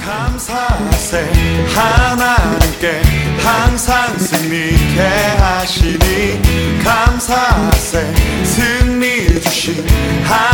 감사세 하나님께 항상 승리케 하시니 감사세 승리 주신 하나님